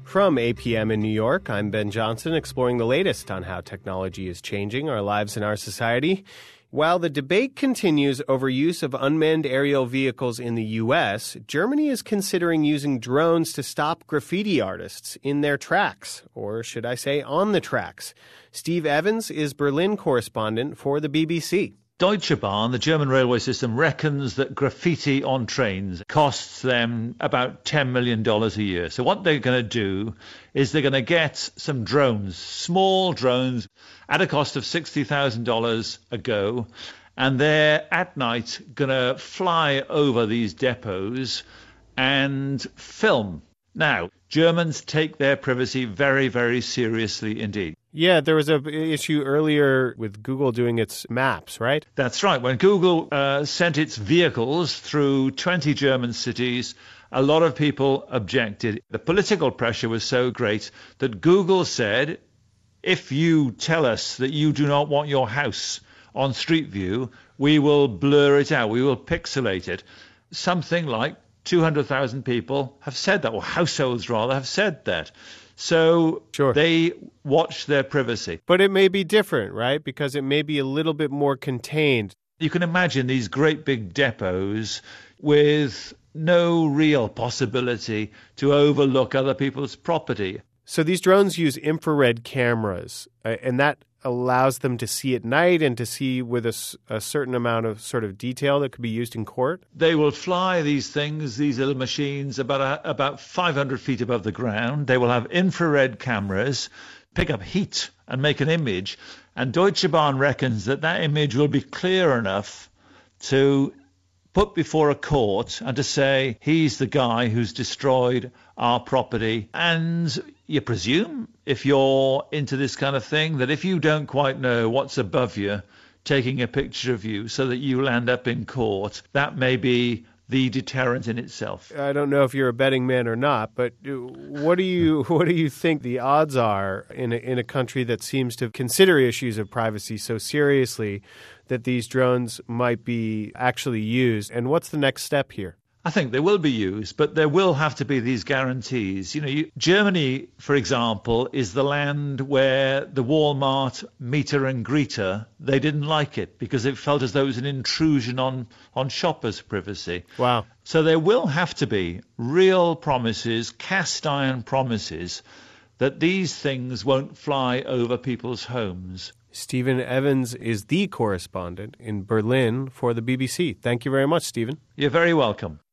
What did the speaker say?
From APM in New York, I'm Ben Johnson, exploring the latest on how technology is changing our lives and our society. While the debate continues over use of unmanned aerial vehicles in the U.S., Germany is considering using drones to stop graffiti artists in their tracks, or should I say on the tracks. Steve Evans is Berlin correspondent for the BBC. Deutsche Bahn, the German railway system, reckons that graffiti on trains costs them about $10 million a year. So what they're going to do is they're going to get some drones, small drones, at a cost of $60,000 a go, and they're at night going to fly over these depots and film. Now, Germans take their privacy very, very seriously indeed. Yeah, there was an issue earlier with Google doing its maps, right? That's right. When Google sent its vehicles through 20 German cities, a lot of people objected. The political pressure was so great that Google said, if you tell us that you do not want your house on Street View, we will blur it out, we will pixelate it. Something like 200,000 people have said that, or households rather, have said that. So Sure. They watch their privacy. But it may be different, right? Because it may be a little bit more contained. You can imagine these great big depots with no real possibility to overlook other people's property. So these drones use infrared cameras, and that allows them to see at night and to see with a certain amount of sort of detail that could be used in court? They will fly these things, these little machines, about 500 feet above the ground. They will have infrared cameras, pick up heat and make an image. And Deutsche Bahn reckons that image will be clear enough to put before a court and to say, he's the guy who's destroyed our property. And you presume, if you're into this kind of thing, that if you don't quite know what's above you, taking a picture of you so that you'll end up in court, that may be the deterrent in itself. I don't know if you're a betting man or not, but what do you think the odds are in a country that seems to consider issues of privacy so seriously that these drones might be actually used? And what's the next step here? I think they will be used, but there will have to be these guarantees. Germany, for example, is the land where the Walmart meter and greeter, they didn't like it because it felt as though it was an intrusion on shoppers' privacy. Wow. So there will have to be real promises, cast iron promises, that these things won't fly over people's homes. Stephen Evans is the correspondent in Berlin for the BBC. Thank you very much, Stephen. You're very welcome.